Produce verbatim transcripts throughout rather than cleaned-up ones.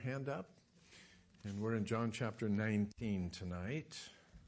Hand up. And we're in John chapter nineteen tonight.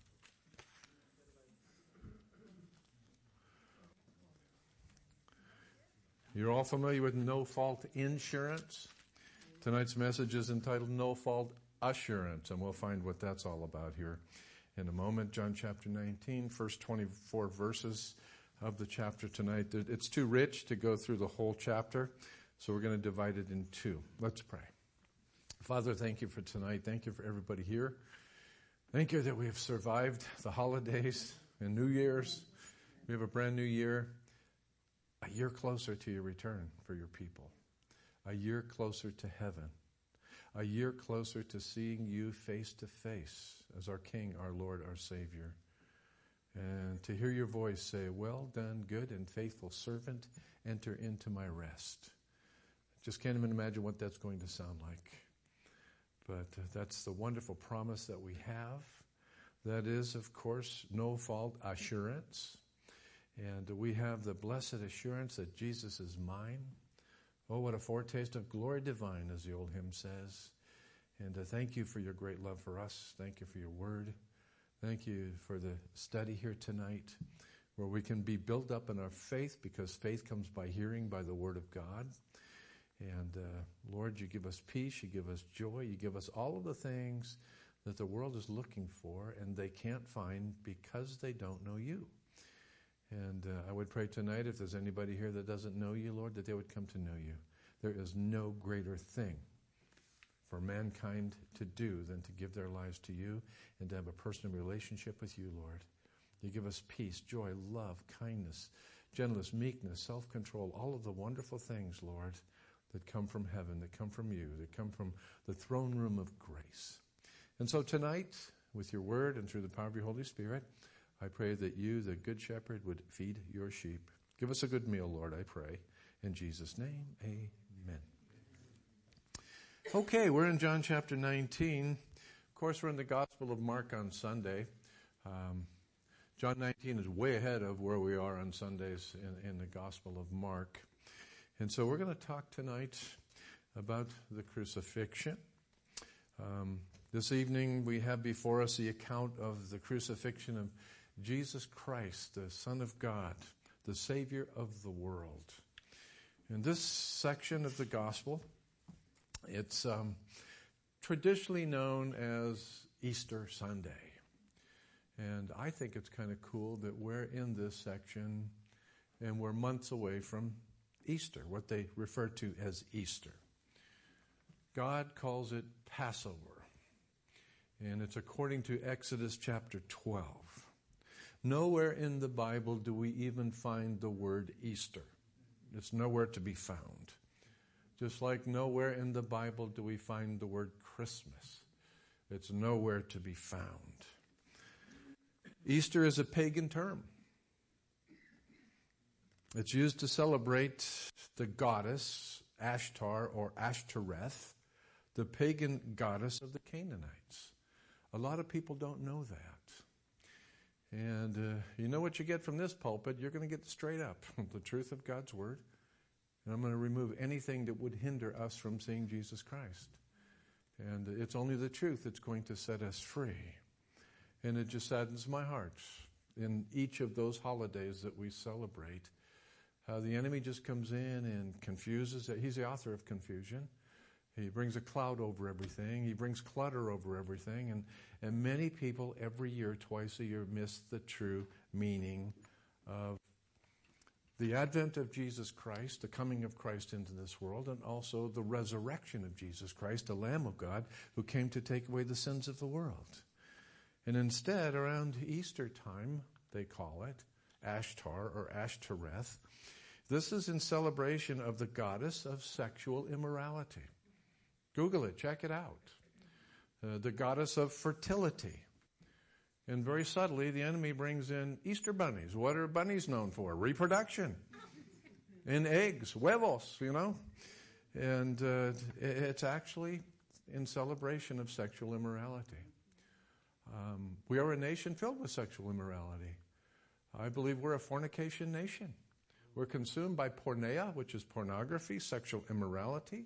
You're all familiar with no fault insurance. Tonight's message is entitled No Fault Assurance, and we'll find what that's all about here in a moment. John chapter nineteen, first twenty-four verses of the chapter tonight. It's too rich to go through the whole chapter, so we're going to divide it in two. Let's pray. Father, thank you for tonight. Thank you for everybody here. Thank you that we have survived the holidays and New Year's. We have a brand new year, a year closer to your return for your people, a year closer to heaven, a year closer to seeing you face to face as our King, our Lord, our Savior, and to hear your voice say, "Well done, good and faithful servant, enter into my rest." Just can't even imagine what that's going to sound like. But uh, that's the wonderful promise that we have. That is, of course, no fault assurance. And we have the blessed assurance that Jesus is mine. Oh, what a foretaste of glory divine, as the old hymn says. And uh, thank you for your great love for us. Thank you for your word. Thank you for the study here tonight, where we can be built up in our faith, because faith comes by hearing by the word of God. And uh, Lord, you give us peace, you give us joy, you give us all of the things that the world is looking for and they can't find because they don't know you. And uh, I would pray tonight, if there's anybody here that doesn't know you, Lord, that they would come to know you. There is no greater thing for mankind to do than to give their lives to you and to have a personal relationship with you, Lord. You give us peace, joy, love, kindness, gentleness, meekness, self-control, all of the wonderful things, Lord, that come from heaven, that come from you, that come from the throne room of grace. And so tonight, with your word and through the power of your Holy Spirit, I pray that you, the good shepherd, would feed your sheep. Give us a good meal, Lord, I pray. In Jesus' name, amen. Okay, we're in John chapter nineteen. Of course, we're in the Gospel of Mark on Sunday. Um, John nineteen is way ahead of where we are on Sundays in, in the Gospel of Mark. And so we're going to talk tonight about the crucifixion. Um, this evening we have before us the account of the crucifixion of Jesus Christ, the Son of God, the Savior of the world. In this section of the Gospel, it's um, traditionally known as Easter Sunday. And I think it's kind of cool that we're in this section and we're months away from Easter, what they refer to as Easter. God calls it Passover, and it's according to Exodus chapter twelve. Nowhere in the Bible do we even find the word Easter. It's nowhere to be found. Just like nowhere in the Bible do we find the word Christmas. It's nowhere to be found. Easter is a pagan term. It's used to celebrate the goddess Ashtar or Ashtoreth, the pagan goddess of the Canaanites. A lot of people don't know that. And uh, you know what you get from this pulpit? You're going to get straight up the truth of God's Word. And I'm going to remove anything that would hinder us from seeing Jesus Christ. And it's only the truth that's going to set us free. And it just saddens my heart in each of those holidays that we celebrate, how the enemy just comes in and confuses. He's the author of confusion. He brings a cloud over everything. He brings clutter over everything. And, and many people every year, twice a year, miss the true meaning of the advent of Jesus Christ, the coming of Christ into this world, and also the resurrection of Jesus Christ, the Lamb of God, who came to take away the sins of the world. And instead, around Easter time, they call it Ashtar or Ashtoreth. This is in celebration of the goddess of sexual immorality. Google it, check it out. Uh, the goddess of fertility. And very subtly, the enemy brings in Easter bunnies. What are bunnies known for? Reproduction. And eggs, huevos, you know. And uh, it's actually in celebration of sexual immorality. Um, we are a nation filled with sexual immorality. I believe we're a fornication nation. We're consumed by porneia, which is pornography, sexual immorality.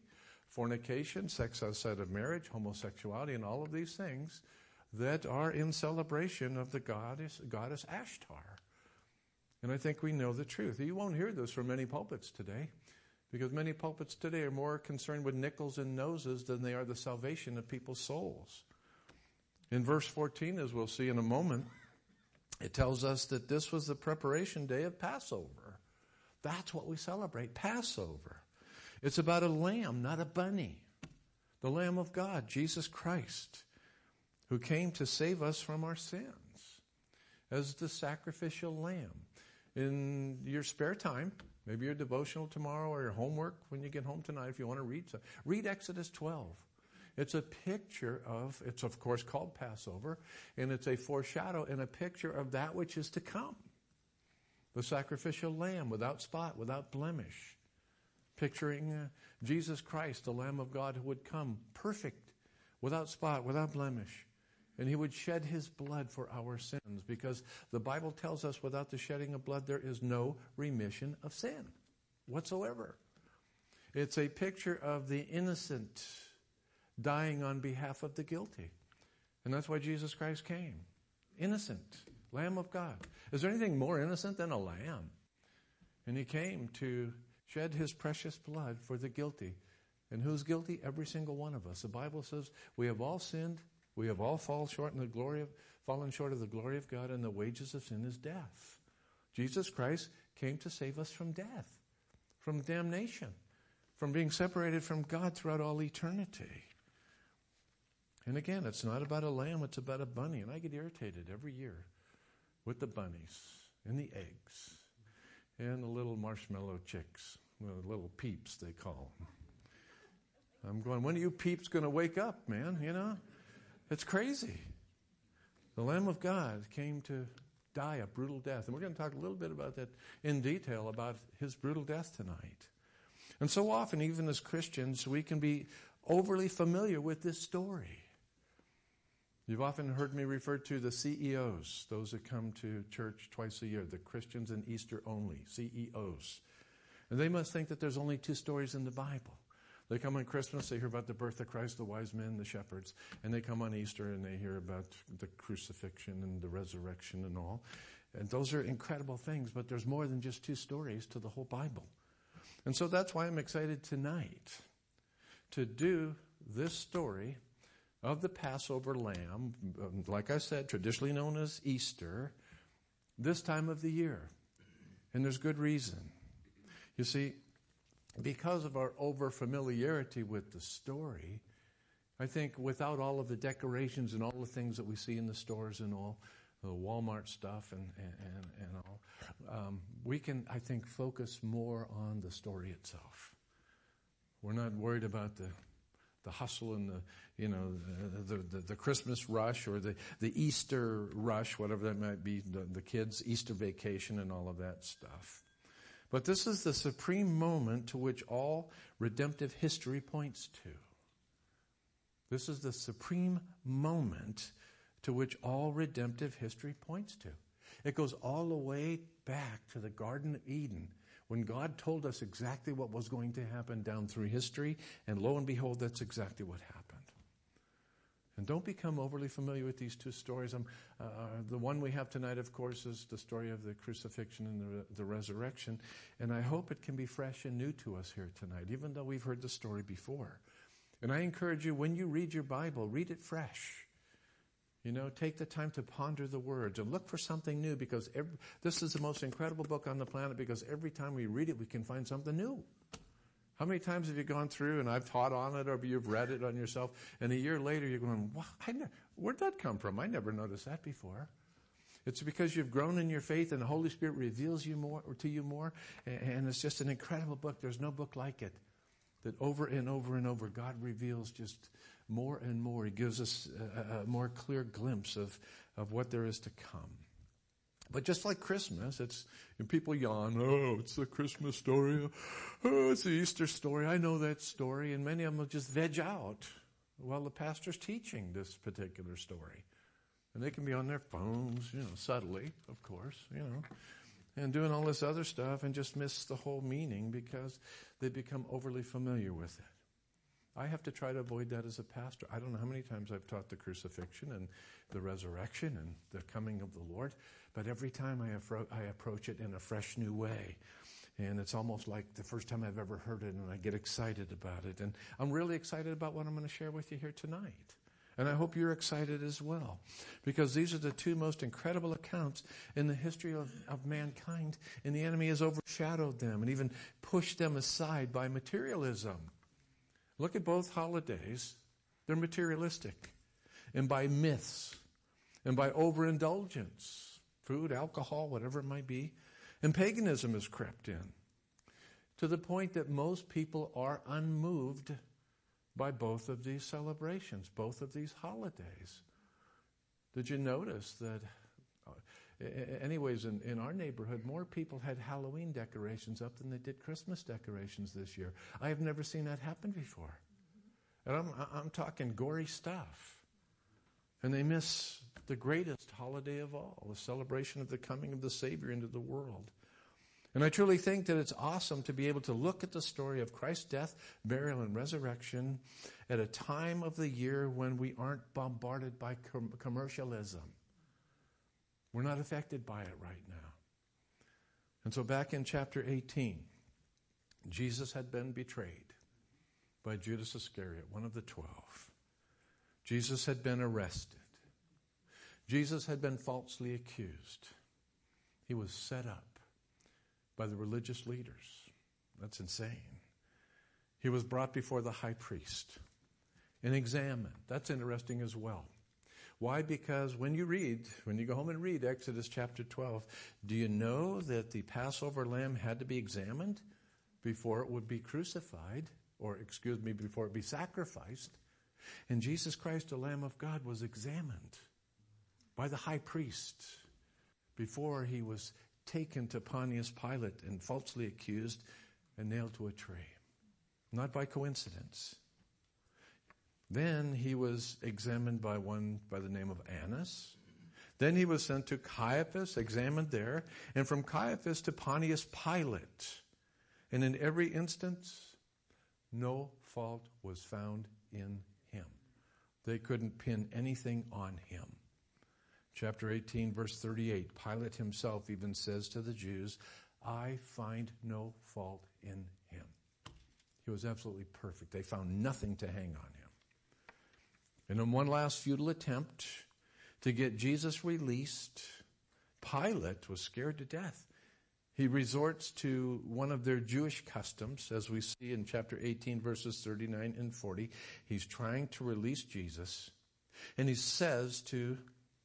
fornication, sex outside of marriage, homosexuality, and all of these things that are in celebration of the goddess, goddess Ashtar. And I think we know the truth. You won't hear this from many pulpits today, because many pulpits today are more concerned with nickels and noses than they are the salvation of people's souls. In verse fourteen, as we'll see in a moment, it tells us that this was the preparation day of Passover. That's what we celebrate, Passover. It's about a lamb, not a bunny. The Lamb of God, Jesus Christ, who came to save us from our sins as the sacrificial lamb. In your spare time, maybe your devotional tomorrow or your homework when you get home tonight, if you want to read some, read Exodus twelve. It's a picture of, it's of course called Passover, and it's a foreshadow and a picture of that which is to come. The sacrificial lamb without spot, without blemish. Picturing uh, Jesus Christ, the Lamb of God who would come perfect, without spot, without blemish. And he would shed his blood for our sins, because the Bible tells us without the shedding of blood there is no remission of sin whatsoever. It's a picture of the innocent dying on behalf of the guilty. And that's why Jesus Christ came. Innocent, Lamb of God. Is there anything more innocent than a lamb? And he came to shed his precious blood for the guilty. And who's guilty? Every single one of us. The Bible says we have all sinned. We have all fallen short in the glory of, fallen short of the glory of God, and the wages of sin is death. Jesus Christ came to save us from death, from damnation, from being separated from God throughout all eternity. And again, it's not about a lamb, it's about a bunny. And I get irritated every year with the bunnies and the eggs and the little marshmallow chicks, the little peeps they call them. I'm going, when are you peeps going to wake up, man? You know? It's crazy. The Lamb of God came to die a brutal death. And we're going to talk a little bit about that in detail, about his brutal death tonight. And so often, even as Christians, we can be overly familiar with this story. You've often heard me refer to the C E Os, those that come to church twice a year, the Christians in Easter only, C E Os. And they must think that there's only two stories in the Bible. They come on Christmas, they hear about the birth of Christ, the wise men, the shepherds. And they come on Easter and they hear about the crucifixion and the resurrection and all. And those are incredible things, but there's more than just two stories to the whole Bible. And so that's why I'm excited tonight to do this story of the Passover lamb, like I said, traditionally known as Easter, this time of the year. And there's good reason. You see, because of our over-familiarity with the story, I think without all of the decorations and all the things that we see in the stores and all, the Walmart stuff and, and, and all, um, we can, I think, focus more on the story itself. We're not worried about the the hustle and the, you know, the, the, the Christmas rush or the, the Easter rush, whatever that might be, the, the kids' Easter vacation and all of that stuff. But this is the supreme moment to which all redemptive history points to. This is the supreme moment to which all redemptive history points to. It goes all the way back to the Garden of Eden, when God told us exactly what was going to happen down through history, and lo and behold, that's exactly what happened. And don't become overly familiar with these two stories. Um, uh, the one we have tonight, of course, is the story of the crucifixion and the, the resurrection. And I hope it can be fresh and new to us here tonight, even though we've heard the story before. And I encourage you, when you read your Bible, read it fresh. You know, take the time to ponder the words and look for something new, because every, this is the most incredible book on the planet, because every time we read it, we can find something new. How many times have you gone through, and I've taught on it, or you've read it on yourself, and a year later you're going, wow, I ne- where'd that come from? I never noticed that before. It's because you've grown in your faith, and the Holy Spirit reveals you more, or to you more, and, and it's just an incredible book. There's no book like it, that over and over and over God reveals just more and more. He gives us a, a more clear glimpse of, of what there is to come. But just like Christmas, it's, and people yawn, oh, it's the Christmas story. Oh, it's the Easter story. I know that story. And many of them will just veg out while the pastor's teaching this particular story. And they can be on their phones, you know, subtly, of course, you know, and doing all this other stuff and just miss the whole meaning because they become overly familiar with it. I have to try to avoid that as a pastor. I don't know how many times I've taught the crucifixion and the resurrection and the coming of the Lord, but every time I, afro- I approach it in a fresh new way. And it's almost like the first time I've ever heard it, and I get excited about it. And I'm really excited about what I'm going to share with you here tonight. And I hope you're excited as well, because these are the two most incredible accounts in the history of, of mankind, and the enemy has overshadowed them and even pushed them aside by materialism. Look at both holidays. They're materialistic. And by myths. And by overindulgence. Food, alcohol, whatever it might be. And paganism has crept in. To the point that most people are unmoved by both of these celebrations, both of these holidays. Did you notice that, uh, anyways, in, in our neighborhood, more people had Halloween decorations up than they did Christmas decorations this year. I have never seen that happen before. And I'm, I'm talking gory stuff. And they miss the greatest holiday of all, the celebration of the coming of the Savior into the world. And I truly think that it's awesome to be able to look at the story of Christ's death, burial, and resurrection at a time of the year when we aren't bombarded by com- commercialism. We're not affected by it right now. And so back in chapter eighteen, Jesus had been betrayed by Judas Iscariot, one of the twelve. Jesus had been arrested. Jesus had been falsely accused. He was set up by the religious leaders. That's insane. He was brought before the high priest and examined. That's interesting as well. Why? Because when you read, when you go home and read Exodus chapter twelve, do you know that the Passover lamb had to be examined before it would be crucified, or excuse me, before it be sacrificed? And Jesus Christ, the Lamb of God, was examined by the high priest before he was taken to Pontius Pilate and falsely accused and nailed to a tree. Not by coincidence. Then he was examined by one by the name of Annas. Then he was sent to Caiaphas, examined there, and from Caiaphas to Pontius Pilate. And in every instance, no fault was found in him. They couldn't pin anything on him. Chapter eighteen, verse thirty-eight, Pilate himself even says to the Jews, I find no fault in him. He was absolutely perfect. They found nothing to hang on him. And in one last futile attempt to get Jesus released, Pilate was scared to death. He resorts to one of their Jewish customs, as we see in chapter eighteen, verses thirty-nine and forty. He's trying to release Jesus, and he says to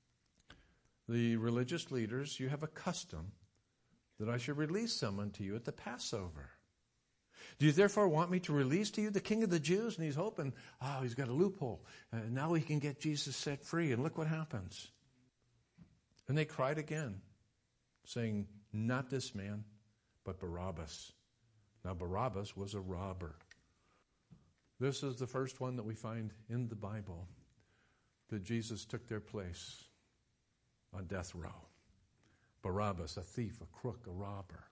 the religious leaders, you have a custom that I should release someone to you at the Passover. Do you therefore want me to release to you the King of the Jews? And he's hoping, oh, he's got a loophole. Uh, now he can get Jesus set free. And look what happens. And they cried again, saying, not this man, but Barabbas. Now Barabbas was a robber. This is the first one that we find in the Bible that Jesus took their place on death row. Barabbas, a thief, a crook, a robber.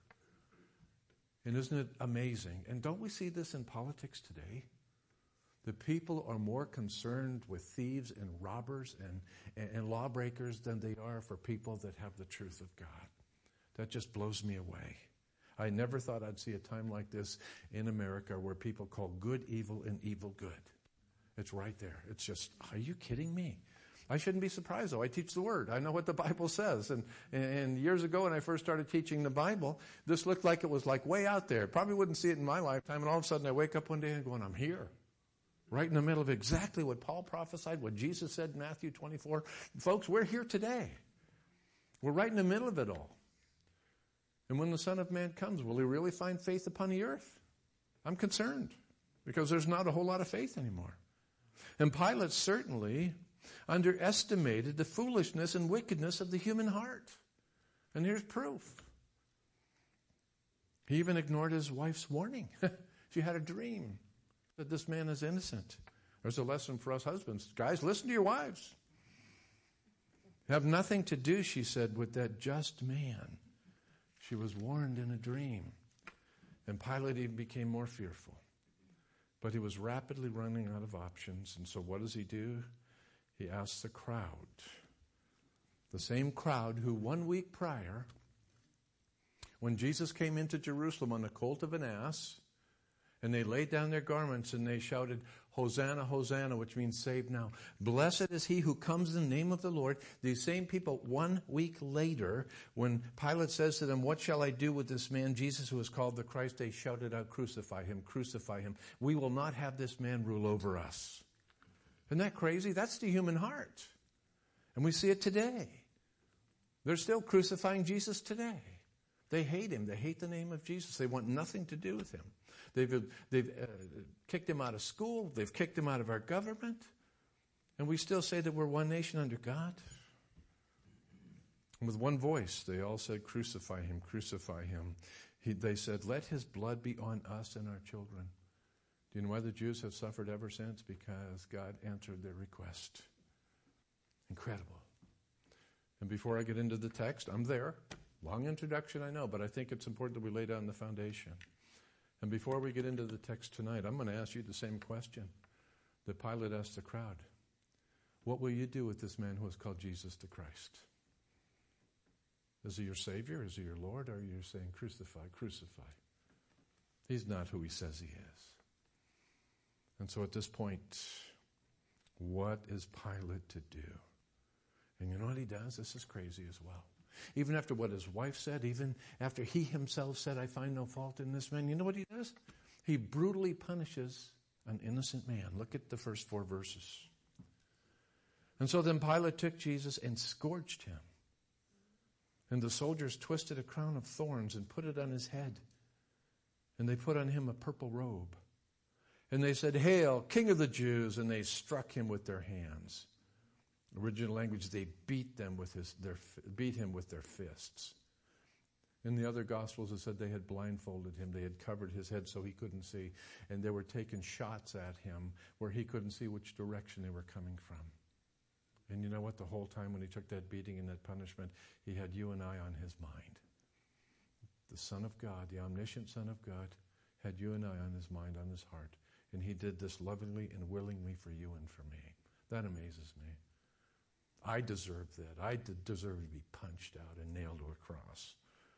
And isn't it amazing? And don't we see this in politics today? The people are more concerned with thieves and robbers and, and, and lawbreakers than they are for people that have the truth of God. That just blows me away. I never thought I'd see a time like this in America where people call good evil and evil good. It's right there. It's just, are you kidding me? I shouldn't be surprised, though. I teach the Word. I know what the Bible says. And, and years ago when I first started teaching the Bible, this looked like it was like way out there. Probably wouldn't see it in my lifetime. And all of a sudden I wake up one day and going, I'm here. Right in the middle of exactly what Paul prophesied, what Jesus said in Matthew twenty-four. Folks, we're here today. We're right in the middle of it all. And when the Son of Man comes, will he really find faith upon the earth? I'm concerned because there's not a whole lot of faith anymore. And Pilate certainly underestimated the foolishness and wickedness of the human heart. And here's proof. He even ignored his wife's warning. She had a dream that this man is innocent. There's a lesson for us husbands. Guys, listen to your wives. Have nothing to do, she said, with that just man. She was warned in a dream. And Pilate even became more fearful. But he was rapidly running out of options, and so what does he do? He asks the crowd, the same crowd who one week prior, when Jesus came into Jerusalem on the colt of an ass, and they laid down their garments and they shouted, Hosanna, Hosanna, which means save now. Blessed is he who comes in the name of the Lord. These same people, one week later, when Pilate says to them, what shall I do with this man, Jesus, who is called the Christ? They shouted out, crucify him, crucify him. We will not have this man rule over us. Isn't that crazy? That's the human heart. And we see it today. They're still crucifying Jesus today. They hate him. They hate the name of Jesus. They want nothing to do with him. They've, they've uh, kicked him out of school. They've kicked him out of our government. And we still say that we're one nation under God. And with one voice, they all said, crucify him, crucify him. He, they said, let his blood be on us and our children. Do you know why the Jews have suffered ever since? Because God answered their request. Incredible. And before I get into the text, I'm there. Long introduction, I know, but I think it's important that we lay down the foundation. And before we get into the text tonight, I'm going to ask you the same question that Pilate asked the crowd. What will you do with this man who is called Jesus the Christ? Is he your Savior? Is he your Lord? Or are you saying, crucify, crucify? He's not who he says he is. And so at this point, what is Pilate to do? And you know what he does? This is crazy as well. Even after what his wife said, even after he himself said, I find no fault in this man, you know what he does? He brutally punishes an innocent man. Look at the first four verses. And so then Pilate took Jesus and scourged him. And the soldiers twisted a crown of thorns and put it on his head. And they put on him a purple robe. And they said, Hail, King of the Jews! And they struck him with their hands. Original language, they beat them with his, their, beat him with their fists. In the other Gospels, it said they had blindfolded him. They had covered his head so he couldn't see. And they were taking shots at him where he couldn't see which direction they were coming from. And you know what? The whole time when he took that beating and that punishment, he had you and I on his mind. The Son of God, the omniscient Son of God, had you and I on his mind, on his heart. And he did this lovingly and willingly for you and for me. That amazes me. I deserve that. I deserve to be punched out and nailed to a cross.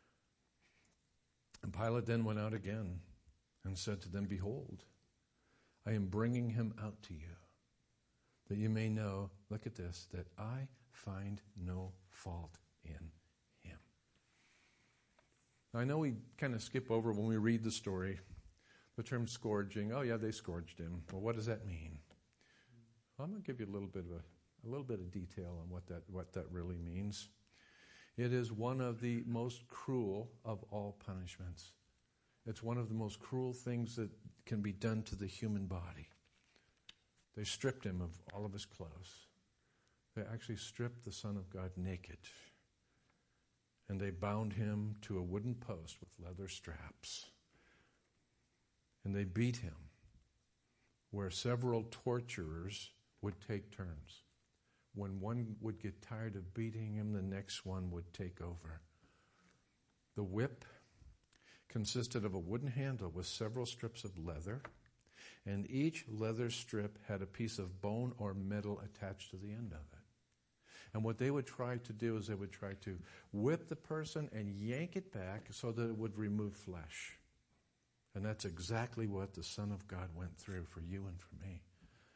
And Pilate then went out again and said to them, Behold, I am bringing him out to you, that you may know, look at this, that I find no fault in him. Now, I know we kind of skip over when we read the story, the term scourging. Oh, yeah, they scourged him. Well, what does that mean? Well, I'm going to give you a little bit of a A little bit of detail on what that what that really means. It is one of the most cruel of all punishments. It's one of the most cruel things that can be done to the human body. They stripped him of all of his clothes. They actually stripped the Son of God naked. And they bound him to a wooden post with leather straps. And they beat him where several torturers would take turns. When one would get tired of beating him, the next one would take over. The whip consisted of a wooden handle with several strips of leather, and each leather strip had a piece of bone or metal attached to the end of it. And what they would try to do is they would try to whip the person and yank it back so that it would remove flesh. And that's exactly what the Son of God went through for you and for me.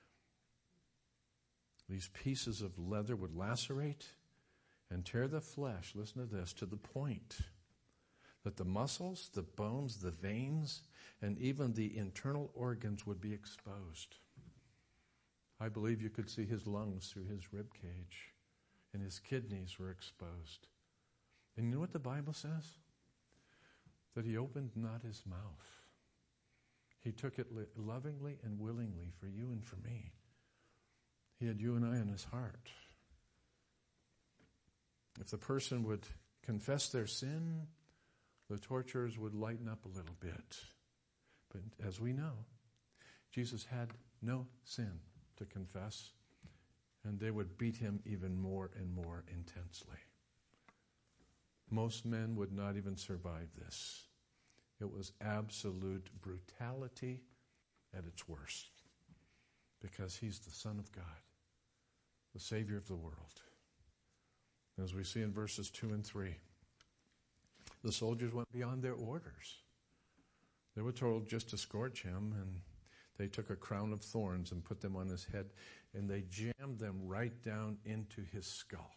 These pieces of leather would lacerate and tear the flesh, listen to this, to the point that the muscles, the bones, the veins, and even the internal organs would be exposed. I believe you could see his lungs through his rib cage, and his kidneys were exposed. And you know what the Bible says? That he opened not his mouth. He took it lovingly and willingly for you and for me. He had you and I in his heart. If the person would confess their sin, the torturers would lighten up a little bit. But as we know, Jesus had no sin to confess, and they would beat him even more and more intensely. Most men would not even survive this. It was absolute brutality at its worst. Because he's the Son of God, the Savior of the world. As we see in verses two and three, the soldiers went beyond their orders. They were told just to scourge him, and they took a crown of thorns and put them on his head, and they jammed them right down into his skull.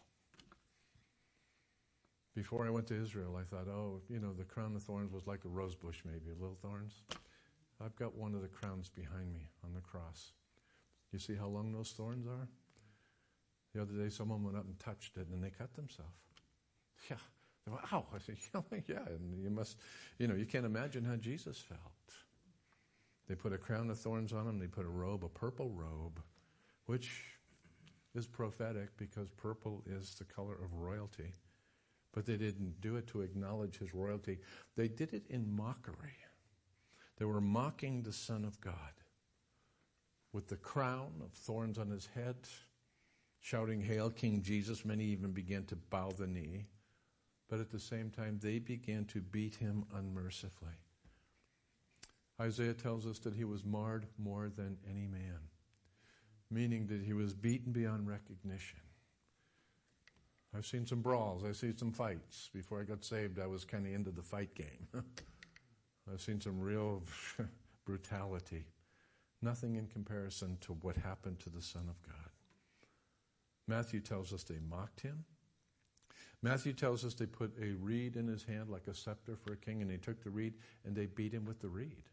Before I went to Israel, I thought, oh, you know, the crown of thorns was like a rose bush maybe, little thorns. I've got one of the crowns behind me on the cross. You see how long those thorns are? The other day, someone went up and touched it, and they cut themselves. Yeah. They went, ow. I said, yeah, and you must, you know, you can't imagine how Jesus felt. They put a crown of thorns on him. They put a robe, a purple robe, which is prophetic because purple is the color of royalty. But they didn't do it to acknowledge his royalty. They did it in mockery. They were mocking the Son of God with the crown of thorns on his head, shouting, "Hail, King Jesus." Many even began to bow the knee. But at the same time, they began to beat him unmercifully. Isaiah tells us that he was marred more than any man, meaning that he was beaten beyond recognition. I've seen some brawls. I've seen some fights. Before I got saved, I was kind of into the fight game. I've seen some real brutality. Nothing in comparison to what happened to the Son of God. Matthew tells us they mocked him. Matthew tells us they put a reed in his hand like a scepter for a king, and they took the reed and they beat him with the reed.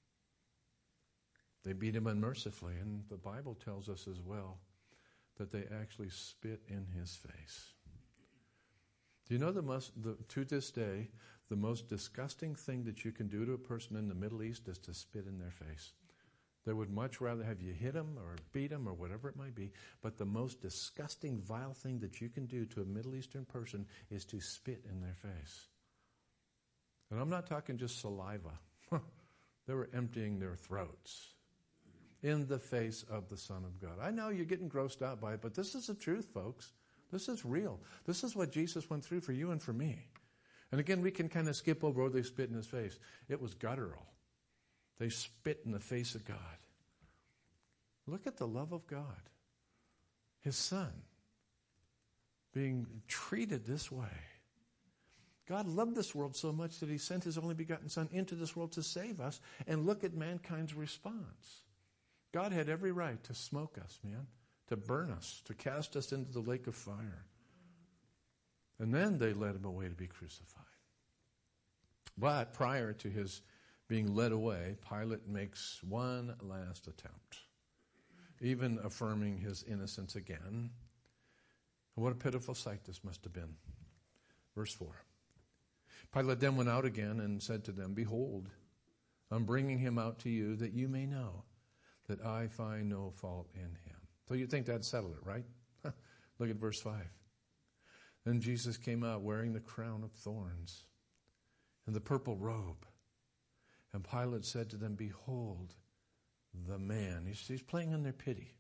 They beat him unmercifully, and the Bible tells us as well that they actually spit in his face. Do you know the most, the, to this day, the most disgusting thing that you can do to a person in the Middle East is to spit in their face? They would much rather have you hit them or beat them or whatever it might be. But the most disgusting, vile thing that you can do to a Middle Eastern person is to spit in their face. And I'm not talking just saliva. They were emptying their throats in the face of the Son of God. I know you're getting grossed out by it, but this is the truth, folks. This is real. This is what Jesus went through for you and for me. And again, we can kind of skip over, oh, they spit in his face. It was guttural. They spit in the face of God. Look at the love of God. His Son being treated this way. God loved this world so much that he sent his only begotten Son into this world to save us. And look at mankind's response. God had every right to smoke us, man, to burn us, to cast us into the lake of fire. And then they led him away to be crucified. But prior to his being led away, Pilate makes one last attempt, even affirming his innocence again. What a pitiful sight this must have been. Verse four. Pilate then went out again and said to them, "Behold, I'm bringing him out to you that you may know that I find no fault in him." So you think that'd settle it, right? Look at verse five. Then Jesus came out wearing the crown of thorns and the purple robe. And Pilate said to them, "Behold, the man." He's, he's playing on their pity.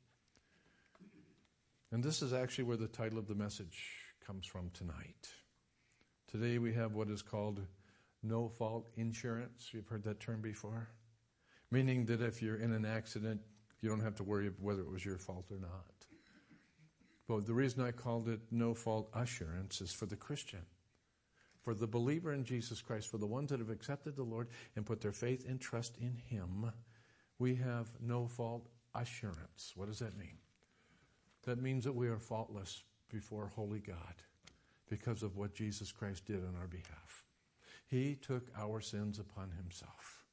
And this is actually where the title of the message comes from tonight. Today we have what is called no-fault insurance. You've heard that term before? Meaning that if you're in an accident, you don't have to worry whether it was your fault or not. But the reason I called it no-fault assurance is for the Christian. For the believer in Jesus Christ, for the ones that have accepted the Lord and put their faith and trust in him, we have no-fault assurance. What does that mean? That means that we are faultless before holy God because of what Jesus Christ did on our behalf. He took our sins upon himself.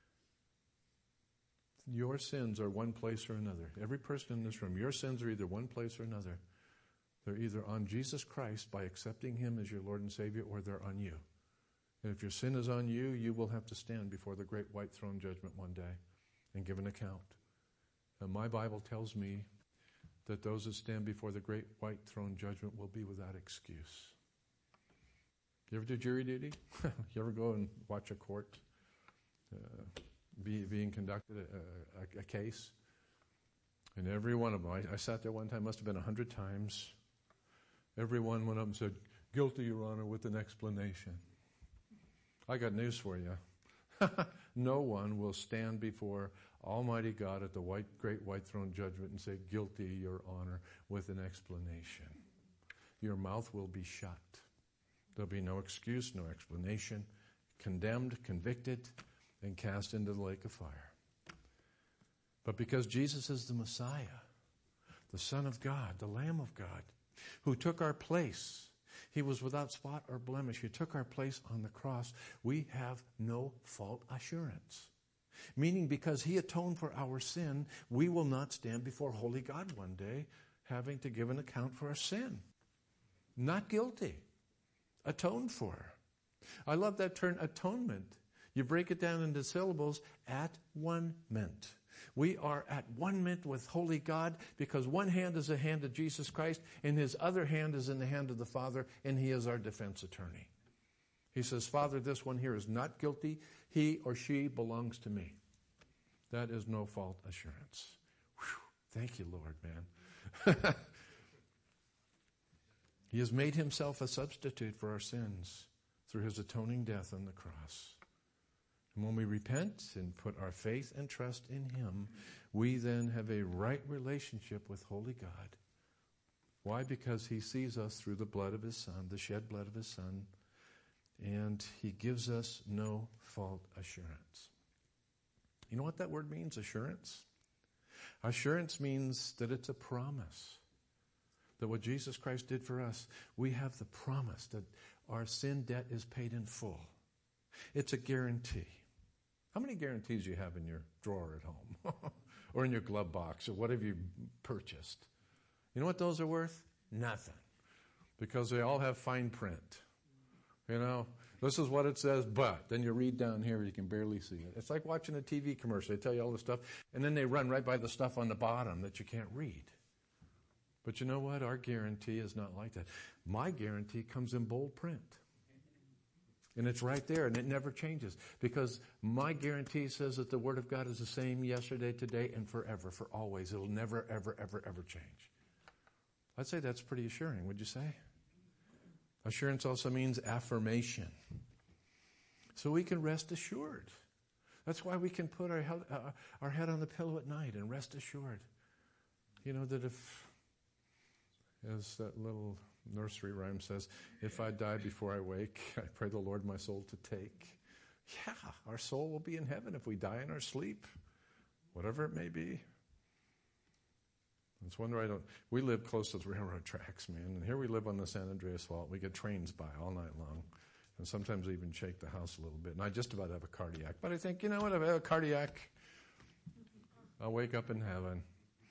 Your sins are one place or another. Every person in this room, your sins are either one place or another. They're either on Jesus Christ by accepting him as your Lord and Savior, or they're on you. And if your sin is on you, you will have to stand before the great white throne judgment one day and give an account. And my Bible tells me that those that stand before the great white throne judgment will be without excuse. You ever do jury duty? You ever go and watch a court uh, be, being conducted, a, a, a case? And every one of them, I, I sat there one time, must have been a hundred times. Every one went up and said, "Guilty, Your Honor," with an explanation. I got news for you. No one will stand before Almighty God at the white, great white throne judgment and say, guilty, Your Honor, with an explanation. Your mouth will be shut. There'll be no excuse, no explanation. Condemned, convicted, and cast into the lake of fire. But because Jesus is the Messiah, the Son of God, the Lamb of God, who took our place, He was without spot or blemish. He took our place on the cross. We have no fault assurance. Meaning because He atoned for our sin, we will not stand before holy God one day having to give an account for our sin. Not guilty. Atoned for. I love that term, atonement. You break it down into syllables, at one ment. We are at one ment with holy God because one hand is the hand of Jesus Christ and His other hand is in the hand of the Father, and He is our defense attorney. He says, Father, this one here is not guilty. He or she belongs to me. That is no fault assurance. Whew. Thank you, Lord, man. He has made Himself a substitute for our sins through His atoning death on the cross. And when we repent and put our faith and trust in Him, we then have a right relationship with holy God. Why? Because He sees us through the blood of His Son, the shed blood of His Son, and He gives us no fault assurance. You know what that word means, assurance? Assurance means that it's a promise. That what Jesus Christ did for us, we have the promise that our sin debt is paid in full. It's a guarantee. How many guarantees do you have in your drawer at home? Or in your glove box? Or what have you purchased? You know what those are worth? Nothing. Because they all have fine print. You know, this is what it says, but then you read down here, you can barely see it. It's like watching a T V commercial. They tell you all this stuff, and then they run right by the stuff on the bottom that you can't read. But you know what? Our guarantee is not like that. My guarantee comes in bold print. And it's right there, and it never changes. Because my guarantee says that the Word of God is the same yesterday, today, and forever, for always. It'll never, ever, ever, ever change. I'd say that's pretty assuring, would you say? Assurance also means affirmation. So we can rest assured. That's why we can put our head, uh, our head on the pillow at night and rest assured. You know that if, as that little nursery rhyme says, if I die before I wake, I pray the Lord my soul to take. Yeah, our soul will be in heaven if we die in our sleep, whatever it may be. It's wonder I don't. We live close to the railroad tracks, man, and here we live on the San Andreas Fault. We get trains by all night long, and sometimes even shake the house a little bit. And I just about have a cardiac, but I think, you know what? If I have a cardiac, I'll wake up in heaven.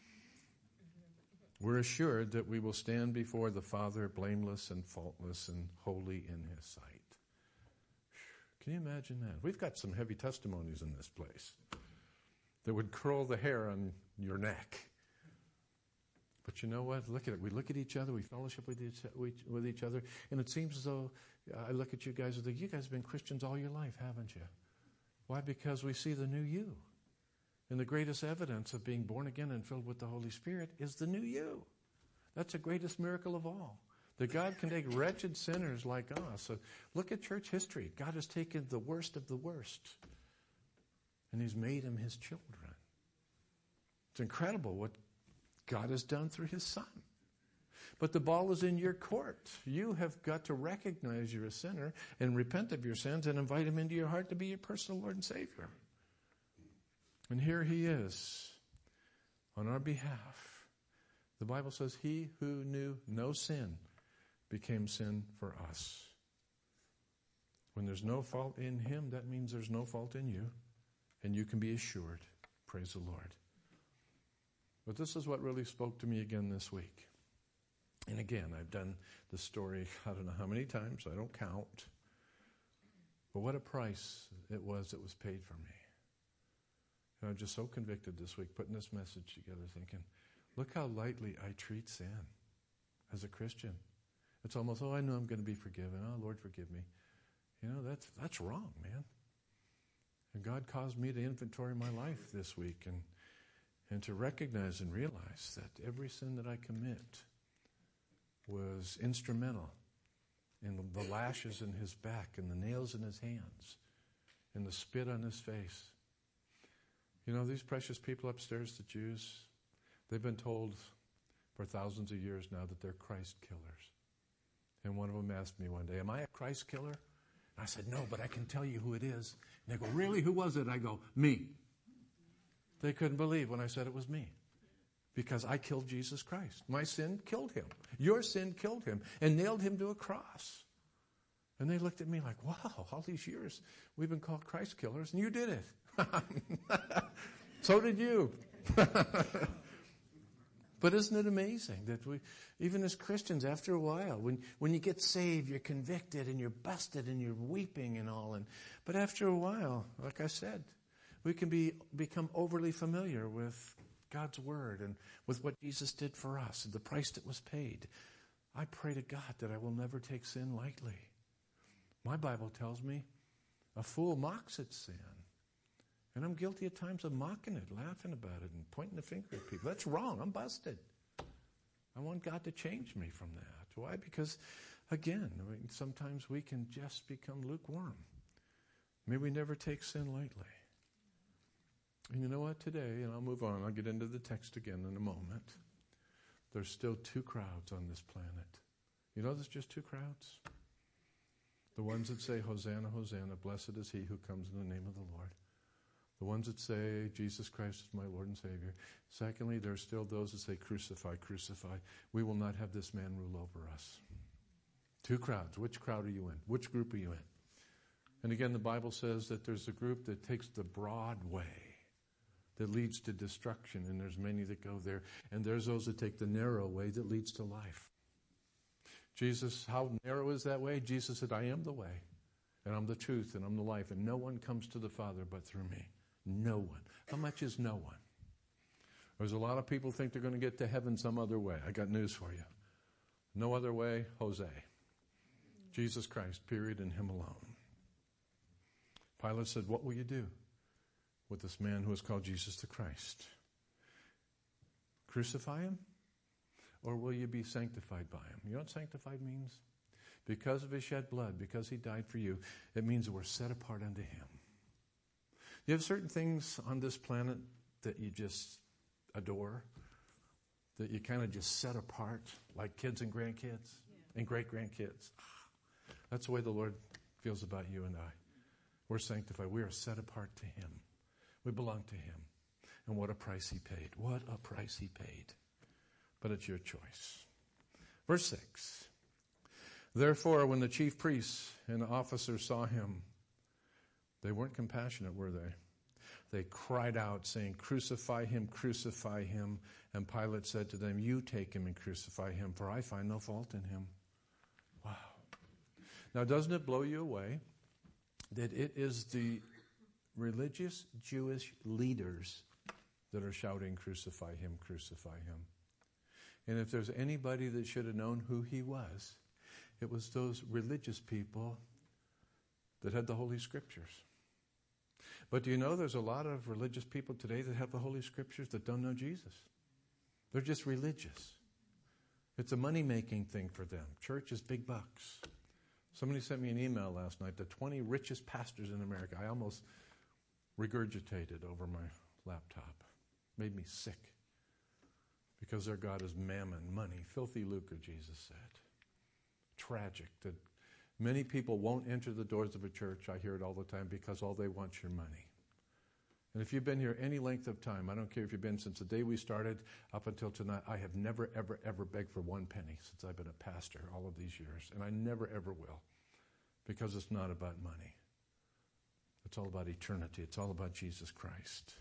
We're assured that we will stand before the Father blameless and faultless and holy in His sight. Can you imagine that? We've got some heavy testimonies in this place that would curl the hair on your neck. But you know what? Look at it. We look at each other. We fellowship with each, with each other. And it seems as though I look at you guys and think, you guys have been Christians all your life, haven't you? Why? Because we see the new you. And the greatest evidence of being born again and filled with the Holy Spirit is the new you. That's the greatest miracle of all. That God can take wretched sinners like us. So look at church history. God has taken the worst of the worst, and He's made them His children. It's incredible what God has done through His Son. But the ball is in your court. You have got to recognize you're a sinner and repent of your sins and invite Him into your heart to be your personal Lord and Savior. And here He is on our behalf. The Bible says, He who knew no sin became sin for us. When there's no fault in Him, that means there's no fault in you. And you can be assured. Praise the Lord. But this is what really spoke to me again this week. And again, I've done the story, I don't know how many times, I don't count. But what a price it was that was paid for me. And I'm just so convicted this week, putting this message together, thinking, look how lightly I treat sin as a Christian. It's almost, oh, I know I'm going to be forgiven. Oh, Lord, forgive me. You know, that's that's wrong, man. And God caused me to inventory my life this week and and to recognize and realize that every sin that I commit was instrumental in the lashes in His back and the nails in His hands and the spit on His face. You know, these precious people upstairs, the Jews, they've been told for thousands of years now that they're Christ killers. And one of them asked me one day, am I a Christ killer? And I said, no, but I can tell you who it is. And they go, really? Who was it? I go, me. They couldn't believe when I said it was me. Because I killed Jesus Christ. My sin killed him. Your sin killed him and nailed him to a cross. And they looked at me like, wow, all these years we've been called Christ killers and you did it. So did you. But isn't it amazing that we, even as Christians, after a while, when, when you get saved, you're convicted and you're busted and you're weeping and all. And But after a while, like I said, we can be become overly familiar with God's word and with what Jesus did for us and the price that was paid. I pray to God that I will never take sin lightly. My Bible tells me a fool mocks at sin. And I'm guilty at times of mocking it, laughing about it, and pointing the finger at people. That's wrong. I'm busted. I want God to change me from that. Why? Because, again, I mean, sometimes we can just become lukewarm. May we never take sin lightly. And you know what? Today, and I'll move on, I'll get into the text again in a moment. There's still two crowds on this planet. You know there's just two crowds? The ones that say, Hosanna, Hosanna, blessed is he who comes in the name of the Lord. The ones that say, Jesus Christ is my Lord and Savior. Secondly, there are still those that say, crucify, crucify. We will not have this man rule over us. Two crowds. Which crowd are you in? Which group are you in? And again, the Bible says that there's a group that takes the broad way that leads to destruction, and there's many that go there. And there's those that take the narrow way that leads to life. Jesus, how narrow is that way? Jesus said, I am the way, and I'm the truth, and I'm the life, and no one comes to the Father but through me. No one. How much is no one? There's a lot of people think they're going to get to heaven some other way. I got news for you. No other way, Jose. Jesus Christ, period, and him alone. Pilate said, what will you do with this man who is called Jesus the Christ? Crucify him? Or will you be sanctified by him? You know what sanctified means? Because of his shed blood, because he died for you, it means that we're set apart unto him. You have certain things on this planet that you just adore, that you kind of just set apart, like kids and grandkids yeah. and great-grandkids. That's the way the Lord feels about you and I. We're sanctified. We are set apart to him. We belong to him. And what a price he paid. What a price he paid. But it's your choice. Verse six. Therefore, when the chief priests and the officers saw him, they weren't compassionate, were they? They cried out, saying, crucify him, crucify him. And Pilate said to them, you take him and crucify him, for I find no fault in him. Wow. Now, doesn't it blow you away that it is the religious Jewish leaders that are shouting, crucify him, crucify him? And if there's anybody that should have known who he was, it was those religious people that had the Holy Scriptures. But do you know there's a lot of religious people today that have the Holy Scriptures that don't know Jesus? They're just religious. It's a money-making thing for them. Church is big bucks. Somebody sent me an email last night, the twenty richest pastors in America. I almost regurgitated over my laptop. Made me sick. Because their God is mammon, money, filthy lucre, Jesus said. Tragic that many people won't enter the doors of a church. I hear it all the time because all they want is your money. And if you've been here any length of time, I don't care if you've been since the day we started up until tonight, I have never, ever, ever begged for one penny since I've been a pastor all of these years. And I never, ever will, because it's not about money. It's all about eternity. It's all about Jesus Christ.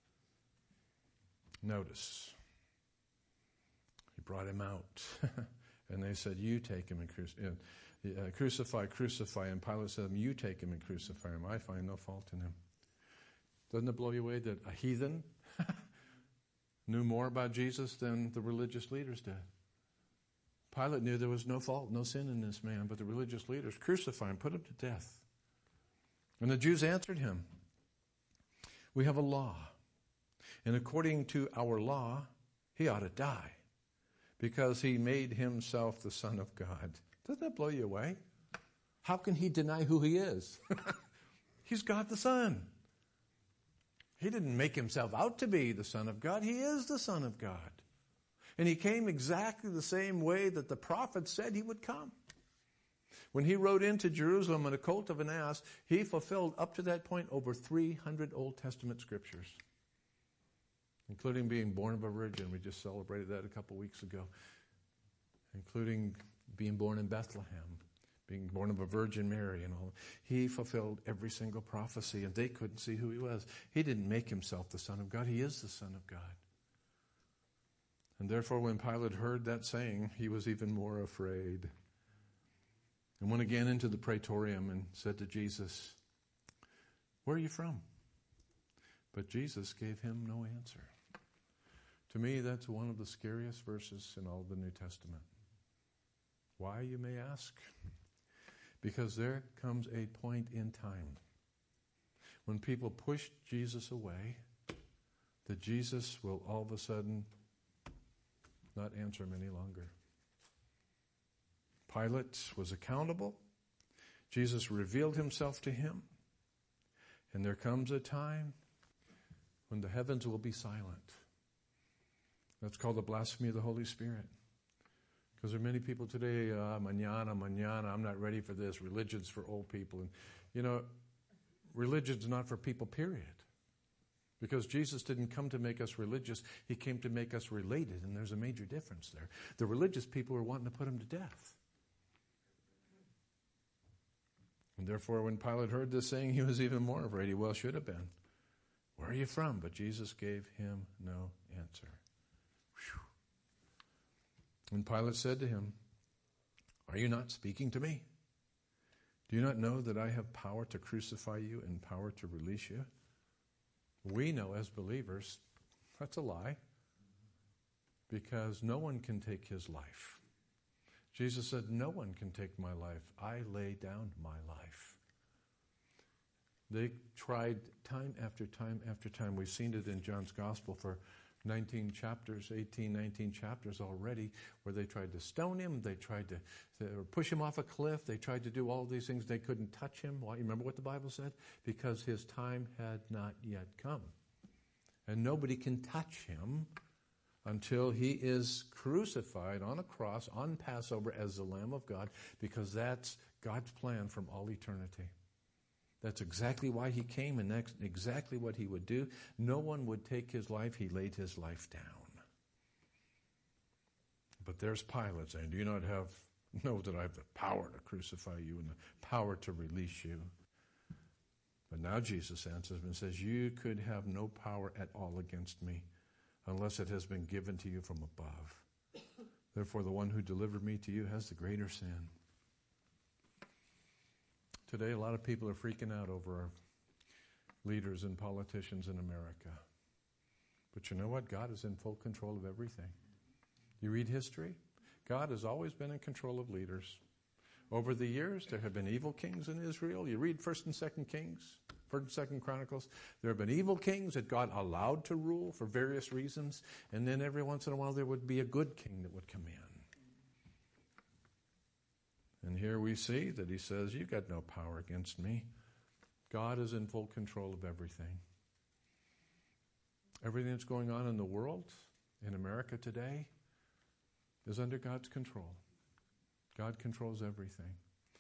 Notice, he brought him out. And they said, you take him and crucify. Uh, crucify, crucify. And Pilate said, you take him and crucify him. I find no fault in him. Doesn't it blow you away that a heathen knew more about Jesus than the religious leaders did? Pilate knew there was no fault, no sin in this man, but the religious leaders, crucify him, put him to death. And the Jews answered him, we have a law, and according to our law, he ought to die, because he made himself the Son of God. Doesn't that blow you away? How can he deny who he is? He's God the Son. He didn't make himself out to be the Son of God. He is the Son of God. And he came exactly the same way that the prophet said he would come. When he rode into Jerusalem on a colt of an ass, he fulfilled up to that point over three hundred Old Testament scriptures, including being born of a virgin. We just celebrated that a couple weeks ago. Including being born in Bethlehem, being born of a Virgin Mary and all. He fulfilled every single prophecy, and they couldn't see who he was. He didn't make himself the Son of God. He is the Son of God. And therefore, when Pilate heard that saying, he was even more afraid, and went again into the praetorium and said to Jesus, "Where are you from?" But Jesus gave him no answer. To me, that's one of the scariest verses in all the New Testament. Why, you may ask? Because there comes a point in time when people push Jesus away, that Jesus will all of a sudden not answer him any longer. Pilate was accountable. Jesus revealed himself to him. And there comes a time when the heavens will be silent. That's called the blasphemy of the Holy Spirit. Because there are many people today, uh, mañana, mañana, I'm not ready for this. Religion's for old people. And, you know, religion's not for people, period. Because Jesus didn't come to make us religious. He came to make us related, and there's a major difference there. The religious people were wanting to put him to death. And therefore, when Pilate heard this saying, he was even more afraid. He well should have been. "Where are you from?" But Jesus gave him no answer. Whew. And Pilate said to him, "Are you not speaking to me? Do you not know that I have power to crucify you and power to release you?" We know as believers that's a lie, because no one can take his life. Jesus said, "No one can take my life. I lay down my life." They tried time after time after time. We've seen it in John's Gospel for nineteen chapters, eighteen, nineteen chapters already, where they tried to stone him, they tried to, to push him off a cliff, they tried to do all these things. They couldn't touch him. Why? You remember what the Bible said? Because his time had not yet come. And nobody can touch him until he is crucified on a cross on Passover as the Lamb of God, because that's God's plan from all eternity. That's exactly why he came, and that's exactly what he would do. No one would take his life. He laid his life down. But there's Pilate saying, "Do you not have, know that I have the power to crucify you and the power to release you?" But now Jesus answers and says, "You could have no power at all against me unless it has been given to you from above. Therefore, the one who delivered me to you has the greater sin." Today, a lot of people are freaking out over our leaders and politicians in America. But you know what? God is in full control of everything. You read history, God has always been in control of leaders. Over the years, there have been evil kings in Israel. You read First and Second Kings, First and Second Chronicles. There have been evil kings that God allowed to rule for various reasons. And then every once in a while, there would be a good king that would come in. And here we see that he says, "You got no power against me." God is in full control of everything. Everything that's going on in the world, in America today, is under God's control. God controls everything.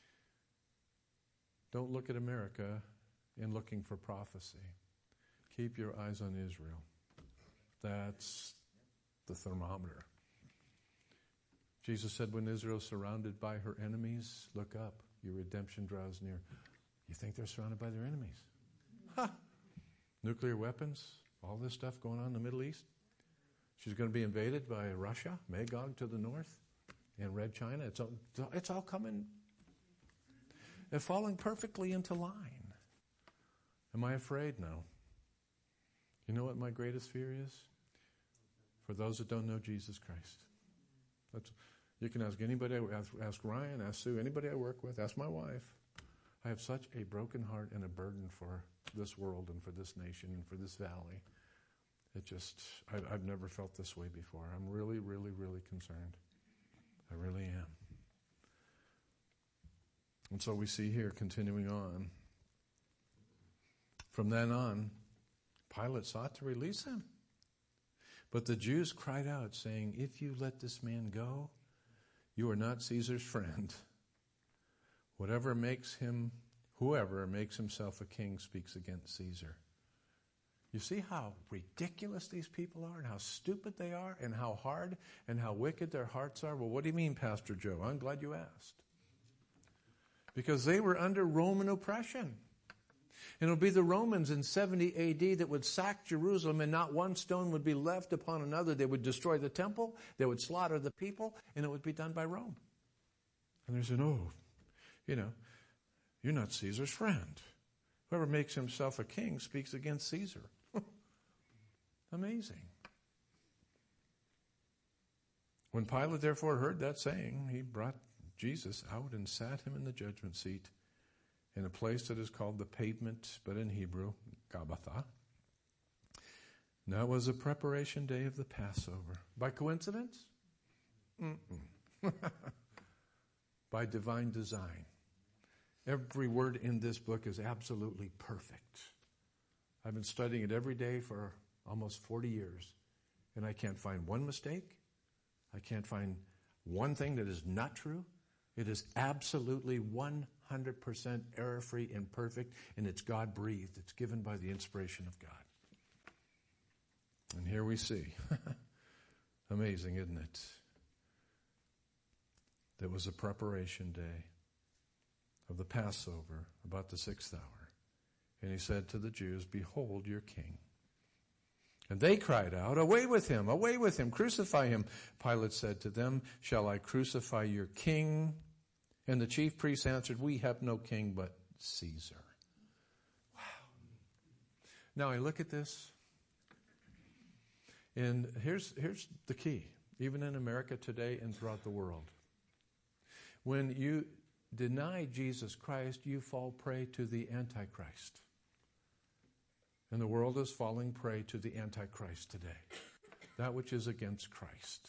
Don't look at America in looking for prophecy. Keep your eyes on Israel. That's the thermometer. Jesus said, when Israel is surrounded by her enemies, look up, your redemption draws near. You think they're surrounded by their enemies? Ha! Nuclear weapons, all this stuff going on in the Middle East. She's going to be invaded by Russia, Magog to the north, and Red China. It's all, it's all coming. They're falling perfectly into line. Am I afraid? No. You know what my greatest fear is? For those that don't know Jesus Christ. That's, you can ask anybody, ask, ask Ryan, ask Sue, anybody I work with, ask my wife. I have such a broken heart and a burden for this world and for this nation and for this valley. It just, I, I've never felt this way before. I'm really, really, really concerned. I really am. And so we see here, continuing on. From then on, Pilate sought to release him. But the Jews cried out, saying, "If you let this man go, you are not Caesar's friend. Whatever makes him, whoever makes himself a king speaks against Caesar." You see how ridiculous these people are and how stupid they are and how hard and how wicked their hearts are? Well, what do you mean, Pastor Joe? I'm glad you asked. Because they were under Roman oppression. And it would be the Romans in seventy A D that would sack Jerusalem, and not one stone would be left upon another. They would destroy the temple, they would slaughter the people, and it would be done by Rome. And they said, "Oh, you know, you're not Caesar's friend. Whoever makes himself a king speaks against Caesar." Amazing. When Pilate therefore heard that saying, he brought Jesus out and sat him in the judgment seat in a place that is called the Pavement, but in Hebrew, Gabbatha. Now it was a preparation day of the Passover. By coincidence? Mm-mm. By divine design. Every word in this book is absolutely perfect. I've been studying it every day for almost forty years, and I can't find one mistake. I can't find one thing that is not true. It is absolutely one hundred percent error-free and perfect, and it's God-breathed. It's given by the inspiration of God. And here we see. Amazing, isn't it? There was a preparation day of the Passover, about the sixth hour. And he said to the Jews, "Behold your king." And they cried out, "Away with him, away with him, crucify him." Pilate said to them, "Shall I crucify your king?" And the chief priests answered, "We have no king but Caesar." Wow. Now I look at this, and here's, here's the key, even in America today and throughout the world. When you deny Jesus Christ, you fall prey to the Antichrist. And the world is falling prey to the Antichrist today, that which is against Christ.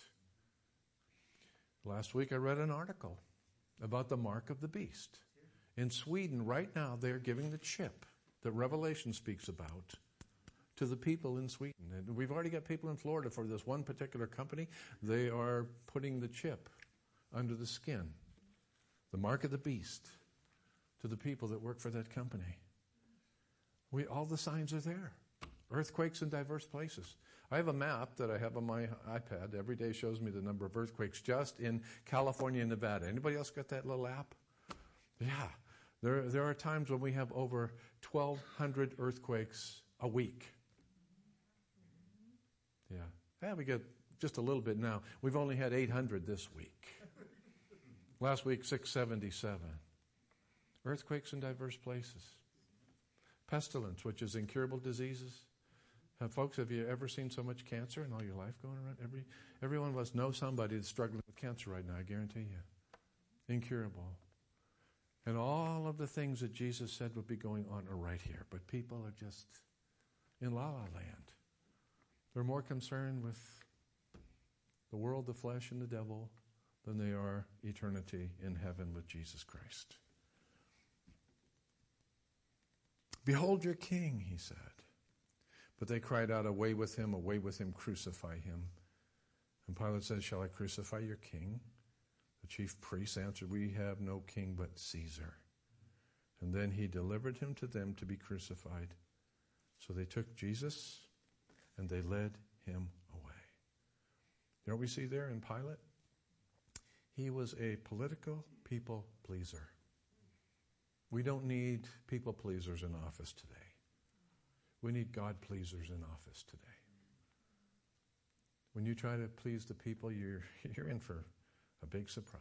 Last week I read an article about the mark of the beast. In Sweden right now they're giving the chip that Revelation speaks about to the people in Sweden. And we've already got people in Florida for this one particular company. They are putting the chip under the skin, the mark of the beast, to the people that work for that company. We, all the signs are there. Earthquakes in diverse places. I have a map that I have on my iPad. Every day shows me the number of earthquakes just in California and Nevada. Anybody else got that little app? Yeah. There, there are times when we have over twelve hundred earthquakes a week. Yeah. Yeah, we get just a little bit now. We've only had eight hundred this week. Last week, six seventy-seven. Earthquakes in diverse places. Pestilence, which is incurable diseases. Uh, folks, have you ever seen so much cancer in all your life going around? Every, every one of us knows somebody that's struggling with cancer right now, I guarantee you. Incurable. And all of the things that Jesus said would be going on are right here. But people are just in la la land. They're more concerned with the world, the flesh, and the devil than they are eternity in heaven with Jesus Christ. "Behold your king," he said. But they cried out, "Away with him, away with him, crucify him." And Pilate said, "Shall I crucify your king?" The chief priests answered, "We have no king but Caesar." And then he delivered him to them to be crucified. So they took Jesus and they led him away. You know what we see there in Pilate? He was a political people pleaser. We don't need people pleasers in office today. We need God pleasers in office today. When you try to please the people, you're, you're in for a big surprise.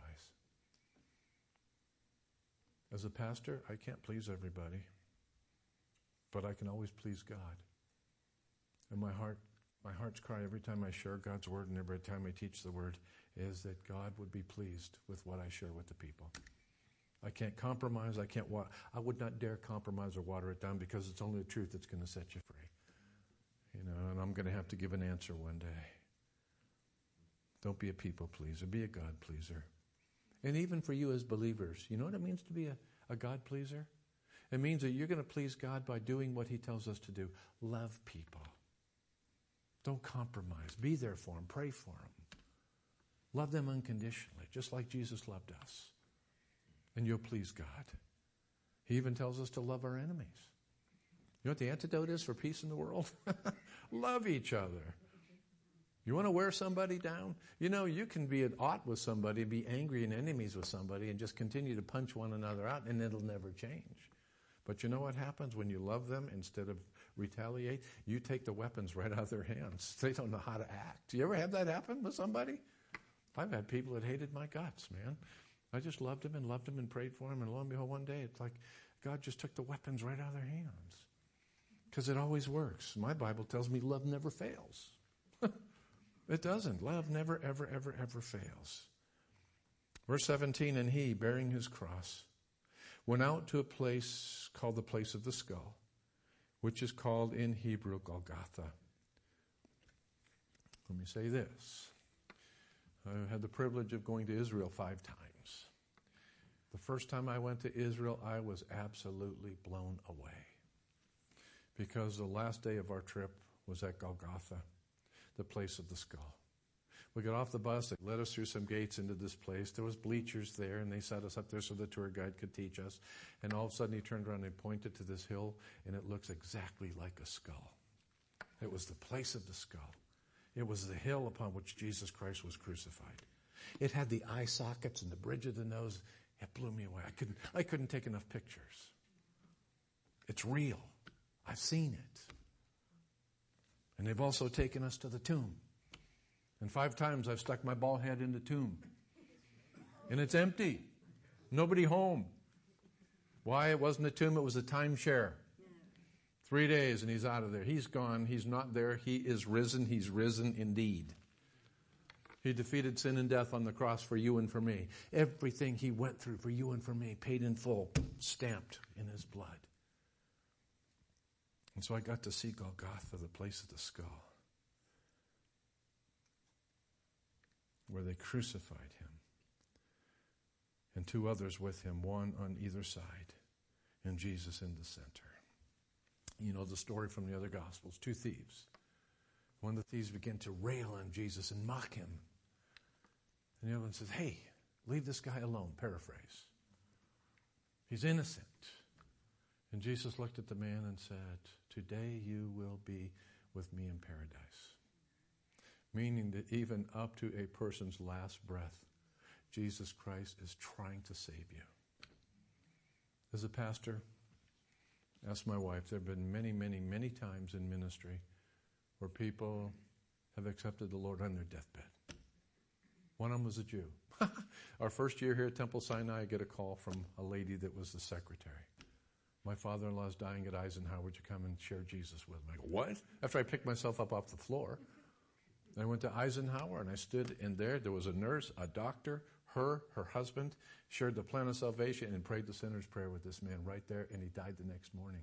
As a pastor, I can't please everybody, but I can always please God. And my heart, my heart's cry every time I share God's word and every time I teach the word is that God would be pleased with what I share with the people. I can't compromise. I can't. Wa- I would not dare compromise or water it down because it's only the truth that's going to set you free. You know, and I'm going to have to give an answer one day. Don't be a people pleaser. Be a God pleaser. And even for you as believers, you know what it means to be a, a God pleaser? It means that you're going to please God by doing what he tells us to do. Love people. Don't compromise. Be there for them. Pray for them. Love them unconditionally, just like Jesus loved us. And you'll please God. He even tells us to love our enemies. You know what the antidote is for peace in the world? Love each other. You want to wear somebody down? You know, you can be at odds with somebody, be angry and enemies with somebody, and just continue to punch one another out, and it'll never change. But you know what happens when you love them instead of retaliate? You take the weapons right out of their hands. They don't know how to act. Do you ever have that happen with somebody? I've had people that hated my guts, man. I just loved them and loved them and prayed for them, and lo and behold, one day it's like God just took the weapons right out of their hands. Because it always works. My Bible tells me love never fails. It doesn't. Love never, ever, ever, ever fails. Verse seventeen, and he, bearing his cross, went out to a place called the place of the skull, which is called in Hebrew Golgotha. Let me say this. I had the privilege of going to Israel five times. The first time I went to Israel, I was absolutely blown away. Because the last day of our trip was at Golgotha, the place of the skull. We got off the bus. They led us through some gates into this place. There was bleachers there, and they set us up there so the tour guide could teach us. And all of a sudden, he turned around and pointed to this hill, and it looks exactly like a skull. It was the place of the skull. It was the hill upon which Jesus Christ was crucified. It had the eye sockets and the bridge of the nose. It blew me away. I couldn't, I couldn't take enough pictures. It's real. I've seen it. And they've also taken us to the tomb. And five times I've stuck my bald head in the tomb. And it's empty. Nobody home. Why? It wasn't a tomb, it was a timeshare. Three days and he's out of there. He's gone. He's not there. He is risen. He's risen indeed. He defeated sin and death on the cross for you and for me. Everything he went through for you and for me, paid in full, stamped in his blood. And so I got to see Golgotha, the place of the skull, where they crucified him. And two others with him, one on either side, and Jesus in the center. You know the story from the other Gospels, two thieves. One of the thieves began to rail on Jesus and mock him. And the other one says, hey, leave this guy alone, paraphrase. He's innocent. And Jesus looked at the man and said, today you will be with me in paradise. Meaning that even up to a person's last breath, Jesus Christ is trying to save you. As a pastor, ask my wife, there have been many, many, many times in ministry where people have accepted the Lord on their deathbed. One of them was a Jew. Our first year here at Temple Sinai, I get a call from a lady that was the secretary. My father-in-law is dying at Eisenhower. Would you come and share Jesus with me? I go, what? After I picked myself up off the floor. I went to Eisenhower and I stood in there. There was a nurse, a doctor, her, her husband, shared the plan of salvation and prayed the sinner's prayer with this man right there, and he died the next morning.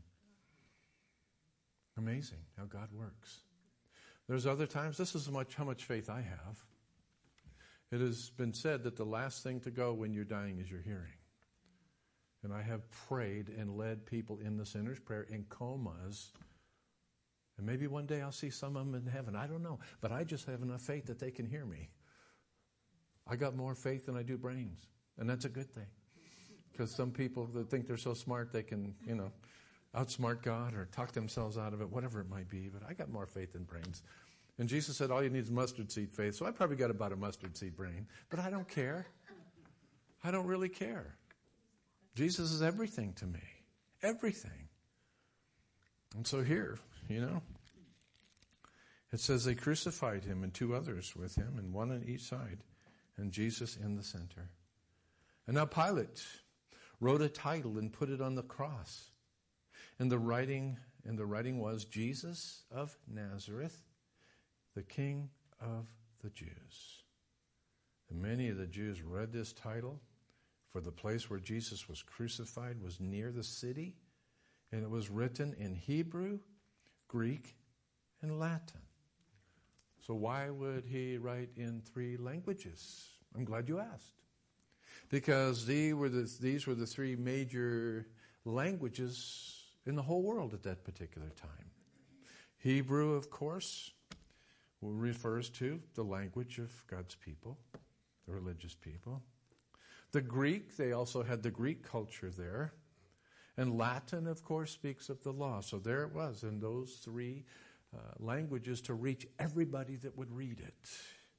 Amazing how God works. There's other times, this is how much, how much faith I have. It has been said that the last thing to go when you're dying is your hearing. And I have prayed and led people in the sinner's prayer in comas. And maybe one day I'll see some of them in heaven. I don't know. But I just have enough faith that they can hear me. I got more faith than I do brains. And that's a good thing. Because some people that think they're so smart, they can, you know, outsmart God or talk themselves out of it, whatever it might be. But I got more faith than brains. And Jesus said, all you need is mustard seed faith. So I probably got about a mustard seed brain. But I don't care. I don't really care. Jesus is everything to me. Everything. And so here, you know, it says they crucified him and two others with him, and one on each side, and Jesus in the center. And now Pilate wrote a title and put it on the cross. And the writing, and the writing was Jesus of Nazareth, the King of the Jews. And many of the Jews read this title, for the place where Jesus was crucified was near the city, and it was written in Hebrew, Greek, and Latin. So why would he write in three languages? I'm glad you asked. Because these were the, these were the three major languages in the whole world at that particular time. Hebrew, of course, refers to the language of God's people, the religious people. The Greek, they also had the Greek culture there. And Latin, of course, speaks of the law. So there it was in those three uh, languages to reach everybody that would read it.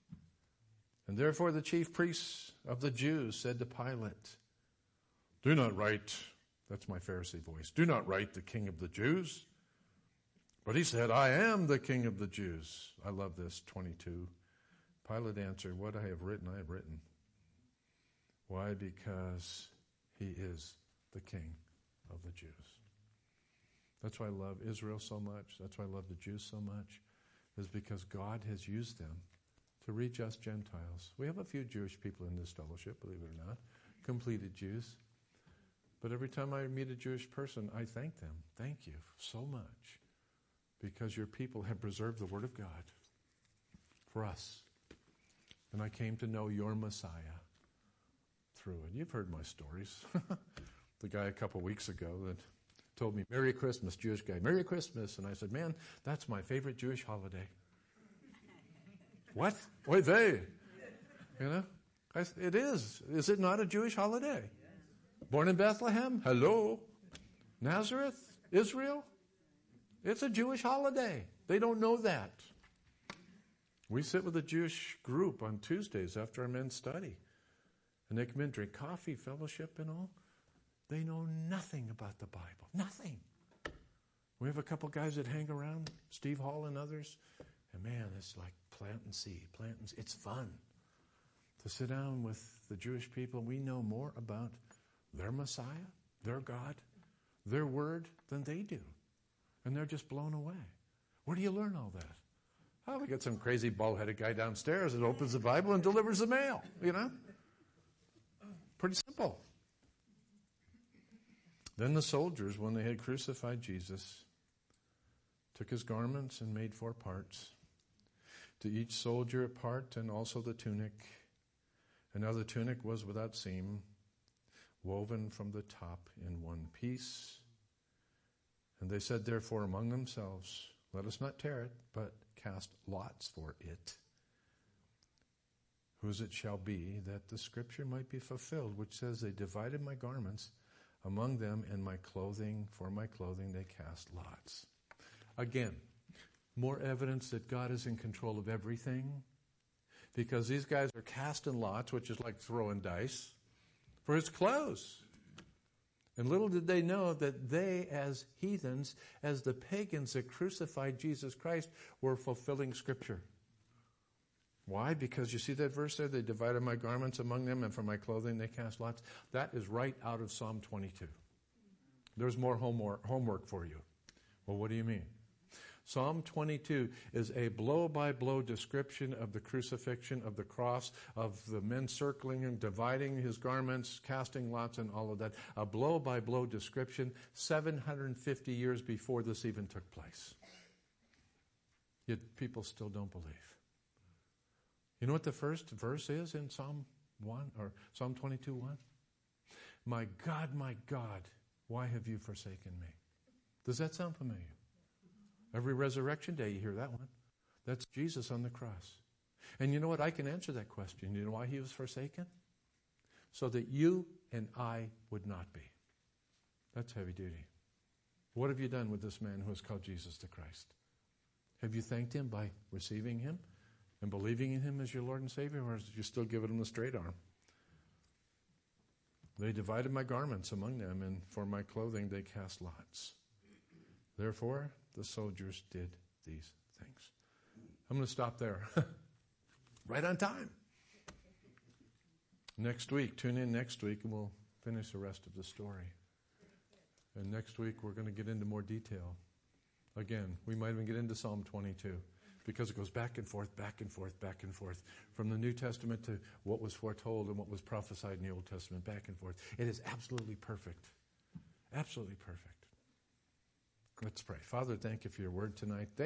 And therefore the chief priests of the Jews said to Pilate, "Do not write," that's my Pharisee voice, "do not write the King of the Jews." But he said, "I am the King of the Jews." I love this, twenty-two. Pilate answered, "What I have written, I have written." Why? Because he is the King of the Jews. That's why I love Israel so much. That's why I love the Jews so much, is because God has used them to reach us Gentiles. We have a few Jewish people in this fellowship, believe it or not, completed Jews. But every time I meet a Jewish person, I thank them. Thank you so much, because your people have preserved the Word of God for us. And I came to know your Messiah through it. You've heard my stories. The guy a couple weeks ago that told me, "Merry Christmas," Jewish guy, "Merry Christmas." And I said, "Man, that's my favorite Jewish holiday." What? Wait, they? You know? I, it is. Is it not a Jewish holiday? Born in Bethlehem? Hello? Nazareth? Israel? It's a Jewish holiday. They don't know that. We sit with a Jewish group on Tuesdays after our men's study. And they come in, drink coffee, fellowship and all. They know nothing about the Bible. Nothing. We have a couple guys that hang around, Steve Hall and others. And man, it's like planting seed, planting seed. It's fun to sit down with the Jewish people. We know more about their Messiah, their God, their word than they do. And they're just blown away. Where do you learn all that? Oh, we got some crazy bald-headed guy downstairs that opens the Bible and delivers the mail, you know? Pretty simple. Then the soldiers, when they had crucified Jesus, took his garments and made four parts. To each soldier a part, and also the tunic. And now the tunic was without seam, woven from the top in one piece. And they said, therefore, among themselves, "Let us not tear it, but cast lots for it, whose it shall be, that the scripture might be fulfilled, which says, they divided my garments among them, and my clothing, for my clothing they cast lots." Again, more evidence that God is in control of everything, because these guys are casting lots, which is like throwing dice, for his clothes. And little did they know that they, as heathens, as the pagans that crucified Jesus Christ, were fulfilling Scripture. Why? Because you see that verse there? They divided my garments among them, and for my clothing they cast lots. That is right out of Psalm twenty-two. There's more homework, homework for you. Well, what do you mean? Psalm twenty-two is a blow-by-blow description of the crucifixion, of the cross, of the men circling him, dividing his garments, casting lots, and all of that. A blow-by-blow description seven hundred fifty years before this even took place. Yet people still don't believe. You know what the first verse is in Psalm one or Psalm twenty-two one? My God, my God, why have you forsaken me? Does that sound familiar? Every resurrection day you hear that one. That's Jesus on the cross. And you know what? I can answer that question. You know why he was forsaken? So that you and I would not be. That's heavy duty. What have you done with this man who has called Jesus the Christ? Have you thanked him by receiving him and believing in him as your Lord and Savior, or did you still give him the straight arm? They divided my garments among them, and for my clothing they cast lots. Therefore, the soldiers did these things. I'm going to stop there. Right on time. Next week, tune in next week, and we'll finish the rest of the story. And next week, we're going to get into more detail. Again, we might even get into Psalm twenty-two, because it goes back and forth, back and forth, back and forth, from the New Testament to what was foretold and what was prophesied in the Old Testament, back and forth. It is absolutely perfect. Absolutely perfect. Let's pray. Father, thank you for your word tonight. Thank